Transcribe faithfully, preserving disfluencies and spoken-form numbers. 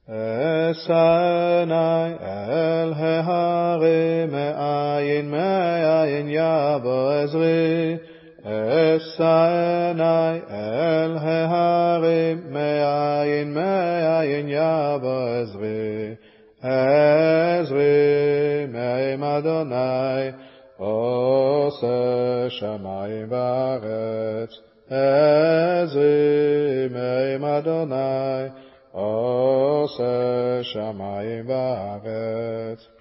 אסעני אל ההרים מאין מאין יבוא עזרי. אסעני אל ההרים מאין מאין יבוא עזרי. עזרי מעם אדוני עושה שמים וארץ. עזרי מעם אדוני עושה שמים וארץ.